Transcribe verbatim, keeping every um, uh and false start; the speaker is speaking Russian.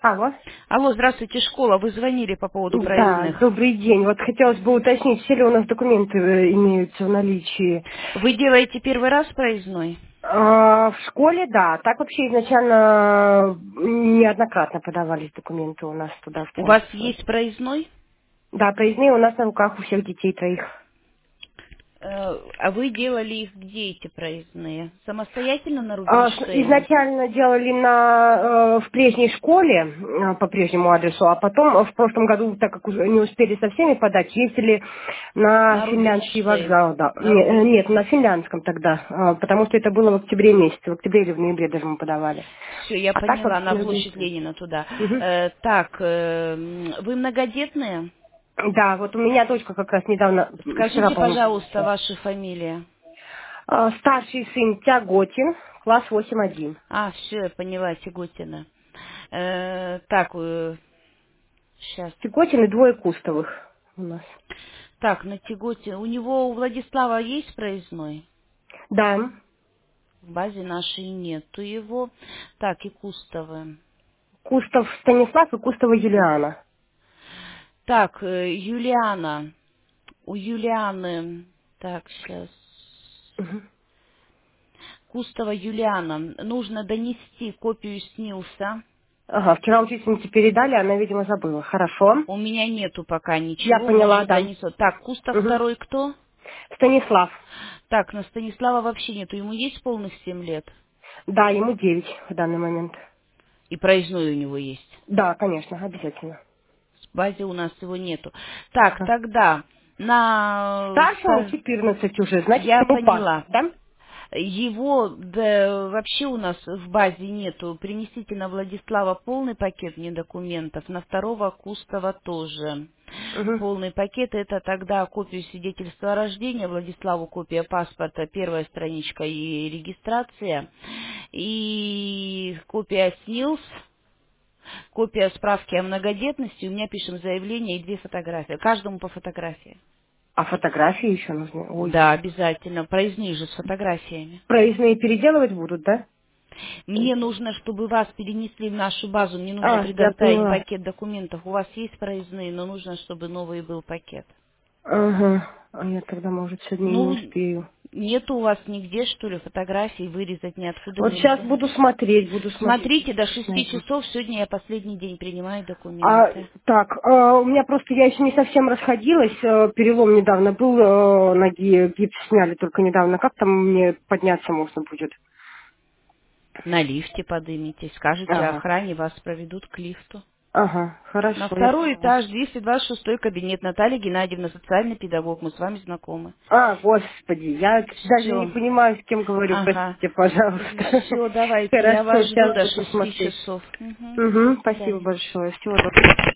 Алло. Алло, здравствуйте, школа. Вы звонили по поводу Да, проездных. добрый день. Вот хотелось бы уточнить, все ли у нас документы э, имеются в наличии. Вы делаете первый раз проездной? А, в школе, да. Так вообще изначально неоднократно подавались документы у нас туда, в У вас центр. есть проездной? Да, проездные у нас на руках у всех детей троих. Э, А вы делали их где, эти проездные? Самостоятельно на А, с- Рубинштейна? Изначально делали на, э, в прежней школе э, по прежнему адресу, а потом э, в прошлом году, так как уже не успели со всеми подать, ездили на На финляндский Рубинштейн. вокзал. Да. На Не- э, Рубин... нет, на финляндском тогда, э, потому что это было в октябре месяце, в октябре или в ноябре даже мы подавали. Все, я А так поняла, вообще на на площадь Рубинштейн. Ленина туда. Мгм. Э, так, э, м, вы многодетные? Да, вот у меня дочка как раз недавно, м, вчера, Скажите, по-моему, пожалуйста, принесла. ваша фамилия. А, Старший сын Тяготин, класс восемь один. А, все, я поняла, Тягутина. Э, так, сейчас. Тяготин и двое Кустовых у нас. Так, на Тяготе. У него, у Владислава есть проездной? Да. В базе нашей нету его. Так, и Кустовы. Кустов Станислав и Кустова Юлиана. Так, э, Юлиана. У Юлианы. Так, сейчас. Мгм. Кустова Юлиана. Нужно донести копию СНИЛСа. Ага, вчера учительнице передали, она, видимо, забыла. Хорошо. У меня нету пока Я ничего, поняла, может да. донесет. Так, Кустов Мгм. второй кто? Станислав. Так, на Станислава вообще нету. Ему есть полных семь лет? Да, ему девять в данный момент. И проездной у него есть. Да, конечно, обязательно. В базе у нас его нету. Так, Ага. тогда на... Старшему ста- четырнадцать уже, значит, Я ему поняла. паспорт, да? Его да, вообще у нас в базе нету. Принесите на Владислава полный пакет мне документов, на второго Кустова тоже. Угу. Полный пакет — это тогда копию свидетельства о рождении, Владиславу копия паспорта, первая страничка и регистрация, и копия СНИЛС, копия справки о многодетности, у меня пишем заявление и две фотографии, каждому по фотографии. А фотографии еще нужны? Ой. Да, обязательно, проездные же с фотографиями. Проездные переделывать будут, да? Мне нужно, чтобы вас перенесли в нашу базу, мне нужно А, я предоставить поняла. пакет документов. У вас есть проездные, но нужно, чтобы новый был пакет. Ага. А я тогда, может, сегодня и не Ну, успею. нету у вас нигде, что ли, фотографий, вырезать ниоткуда Вот сейчас нельзя. буду смотреть, буду смотреть, Смотрите, если до сейчас шести найду. часов сегодня я последний день принимаю А, документы. так, а, у меня просто, я еще не совсем расходилась, э, перелом недавно был, э, ноги, гипс сняли только недавно. Как там мне подняться можно будет? На лифте подымитесь, скажите Ага, охране, вас проведут к лифту. ага, На хорошо, я второй поняла. этаж, двести двадцать шестой кабинет, Наталья Геннадьевна, социальный педагог, мы с вами знакомы. А, господи, я даже не Все. понимаю, с кем говорю, Ага. простите, пожалуйста. Все, давайте, я Хорошо, вас жду сейчас до буду шести смотреть. часов. Угу. До Угу, спасибо свидания. большое, всего доброго.